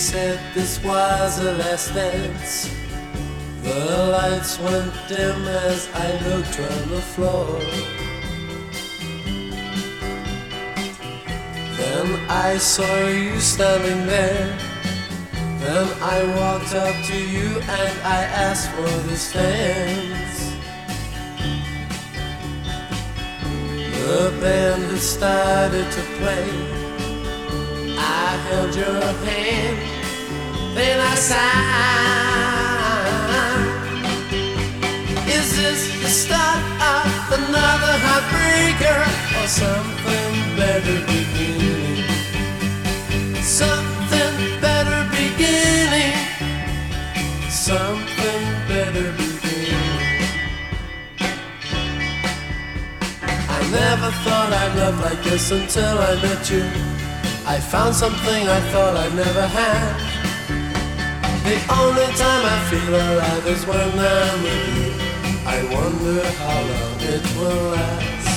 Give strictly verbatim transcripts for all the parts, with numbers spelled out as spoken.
said this was a last dance. The lights went dim as I looked on the floor. Then I saw you standing there. Then I walked up to you and I asked for this dance. The band had started to play. I held your hand, then I sighed. Is this the start of another heartbreaker, or something better beginning? Something better beginning. Something better beginning. I never thought I'd love like this until I met you. I found something I thought I'd never had. The only time I feel alive is when I'm with you. I wonder how long it will last.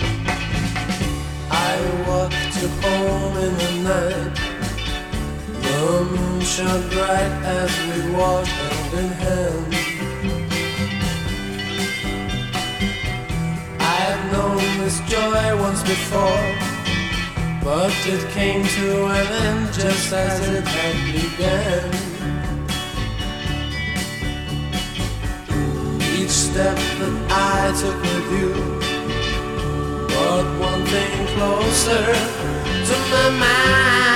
I walked you home in the night. The moon shone bright as we walked hand in hand. I've known this joy once before, but it came to an end just as it had begun. Each step that I took with you brought one thing closer to my mind.